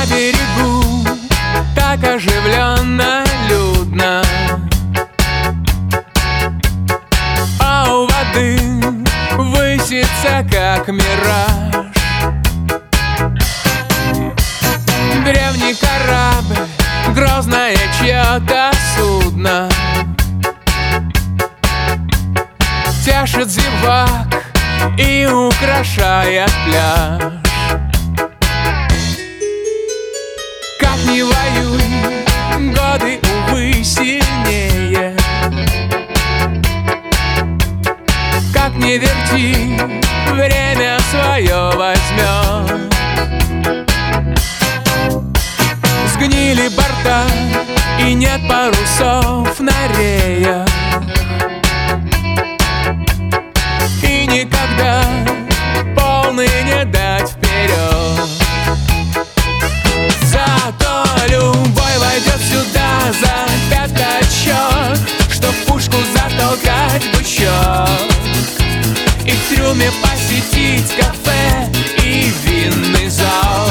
берегу так оживленно, людно, а у воды высится, как мираж, древний корабль, грозное чье-то судно, тешит зевак и украшает пляж. Как ни воюй, годы, увы, сильнее. Как ни верти, время свое возьмет. Сгнили борта, и нет парусов на реях. И никогда полный не дать вперед. Зато любой войдет сюда за пятачок, чтоб пушку затолкать в бычок, и в трюме посетить кафе и винный зал.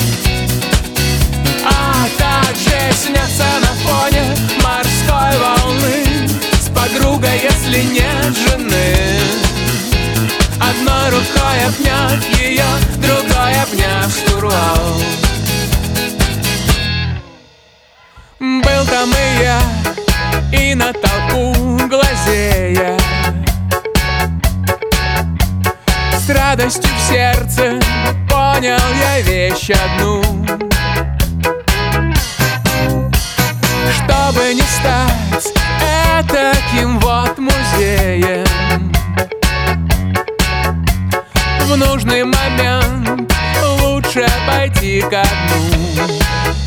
А также сняться на фоне морской волны с подругой, если нет жены. Одной рукой обнять ее, другой обняв штурвал. Был там и я, и на толпу глазея, с радостью в сердце понял я вещь одну: чтобы не стать этаким вот музеем, в нужный момент лучше пойти ко дну.